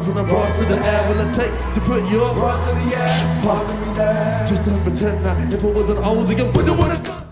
from the bars to the air. Will it take to put your bars to the air? Part of me there. Just don't pretend that if I wasn't older, you wouldn't wanna go.